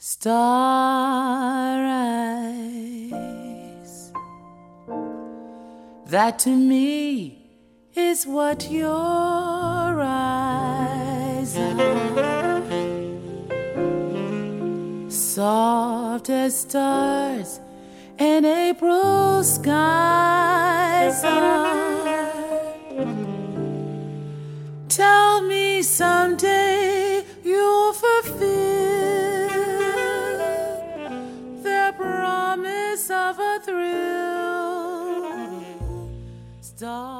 star eyes. That to me is what your eyes are. Soft as stars and April skies are. Tell me someday you'll fulfill the promise of a thrill. Star